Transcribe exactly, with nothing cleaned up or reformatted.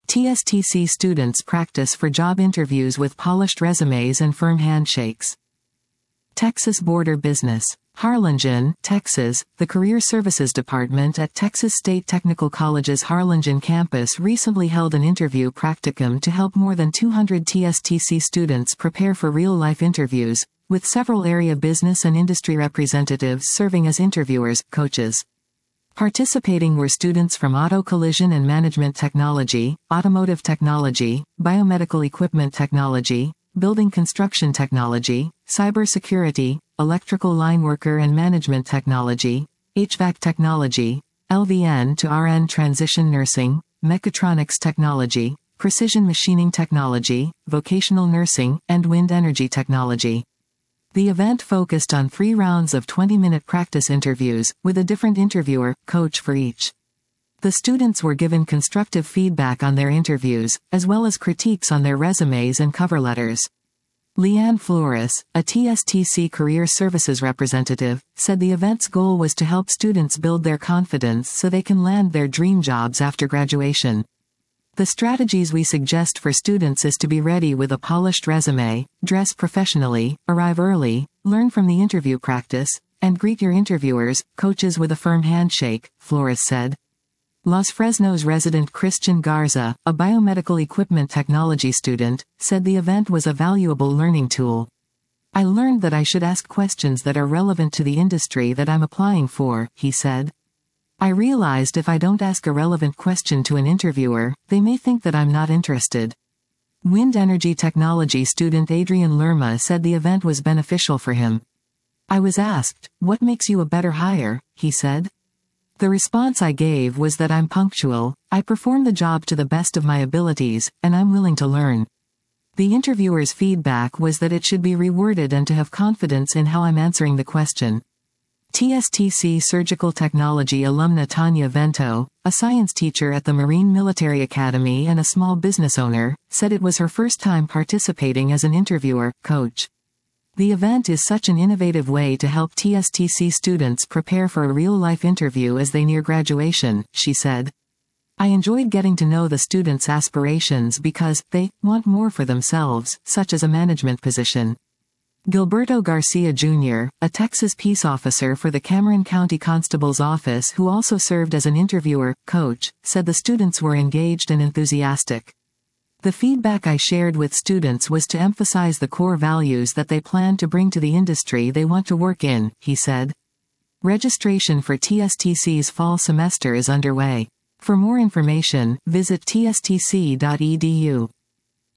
T S T C students practice for job interviews with polished resumes and firm handshakes. Texas Border Business. Harlingen, Texas. The Career Services Department at Texas State Technical College's Harlingen campus recently held an interview practicum to help more than two hundred T S T C students prepare for real-life interviews, with several area business and industry representatives serving as interviewers, coaches. Participating were students from Auto Collision and Management Technology, Automotive Technology, Biomedical Equipment Technology, Building Construction Technology, Cybersecurity, Electrical Line Worker and Management Technology, H V A C Technology, L V N to R N Transition Nursing, Mechatronics Technology, Precision Machining Technology, Vocational Nursing, and Wind Energy Technology. The event focused on three rounds of twenty-minute practice interviews, with a different interviewer, coach for each. The students were given constructive feedback on their interviews, as well as critiques on their resumes and cover letters. Leanne Flores, a T S T C Career Services representative, said the event's goal was to help students build their confidence so they can land their dream jobs after graduation. The strategies we suggest for students is to be ready with a polished resume, dress professionally, arrive early, learn from the interview practice, and greet your interviewers, coaches with a firm handshake, Flores said. Los Fresnos resident Christian Garza, a biomedical equipment technology student, said the event was a valuable learning tool. I learned that I should ask questions that are relevant to the industry that I'm applying for, he said. I realized if I don't ask a relevant question to an interviewer, they may think that I'm not interested. Wind energy technology student Adrian Lerma said the event was beneficial for him. I was asked, "What makes you a better hire?" he said. The response I gave was that I'm punctual, I perform the job to the best of my abilities, and I'm willing to learn. The interviewer's feedback was that it should be reworded and to have confidence in how I'm answering the question. T S T C Surgical Technology alumna Tanya Vento, a science teacher at the Marine Military Academy and a small business owner, said it was her first time participating as an interviewer, coach. The event is such an innovative way to help T S T C students prepare for a real-life interview as they near graduation, she said. I enjoyed getting to know the students' aspirations because they want more for themselves, such as a management position. Gilberto Garcia Junior, a Texas peace officer for the Cameron County Constable's Office who also served as an interviewer, coach, said the students were engaged and enthusiastic. The feedback I shared with students was to emphasize the core values that they plan to bring to the industry they want to work in, he said. Registration for T S T C's fall semester is underway. For more information, visit T S T C dot E D U.